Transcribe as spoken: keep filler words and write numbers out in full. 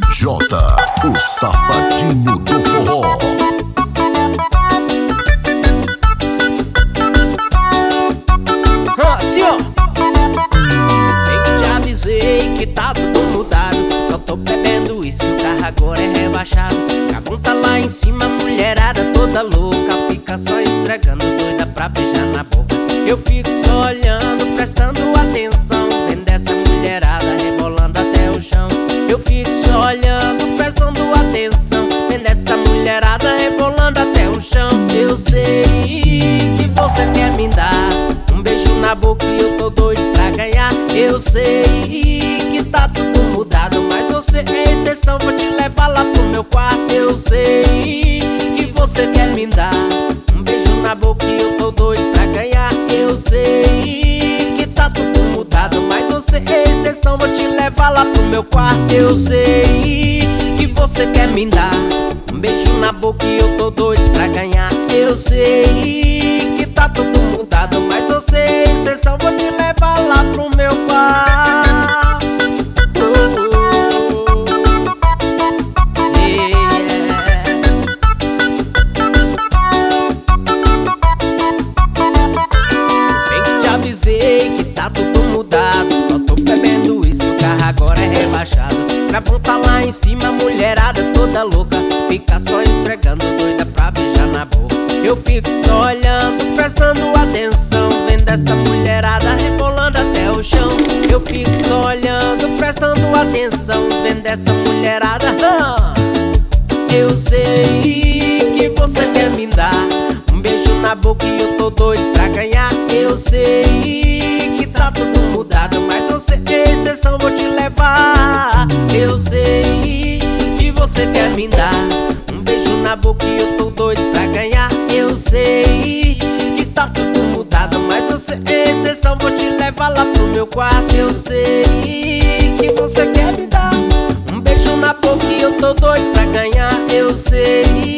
Jota, o safadinho do forró. Assim ó, bem que te avisei que tá tudo mudado. Só tô bebendo isso, que o carro agora é rebaixado. Cavão tá lá em cima, mulherada toda louca. Fica só esfregando, doida pra beijar na boca. Eu fico só olhando, prestando atenção, vendo essa mulherada rebolando até o chão. Eu fico só olhando, prestando atenção, vendo essa mulherada rebolando até o chão. Eu sei que você quer me dar um beijo na boca e eu tô doido pra ganhar. Eu sei que tá tudo mudado, mas você é exceção, vou te levar lá pro meu quarto. Eu sei que você quer me dar um beijo na boca e eu tô doido pra ganhar. Eu sei que tá tudo mudado, mas você é exceção, vou te levar lá pro meu quarto. Eu sei que você quer me dar um beijo na boca e eu tô doido pra ganhar. Eu sei que tá tudo mudado, mas você é exceção, vou te levar lá pro meu quarto. Oh, oh, yeah. Bem que te avisei que tá tudo mudado. Só tô bebendo isso, que o carro agora é rebaixado. Gravão tá lá em cima, mulherada toda louca. Fica só esfregando, doida pra beijar na boca. Eu fico só olhando, prestando atenção, vendo essa mulherada rebolando até o chão. Eu fico só olhando, prestando atenção, vendo essa mulherada. ah. Eu sei que você quer me dar um beijo na boca e eu tô doido pra ganhar. Eu sei que tá tudo mudado, mas você é exceção, vou te levar. Eu sei que você quer me dar um beijo na boca e eu tô doido pra ganhar. Eu sei que tá tudo mudado, mas você é exceção, vou te levar lá pro meu quarto. Eu sei que você quer me dar um beijo na boca e eu tô doido pra ganhar. Eu sei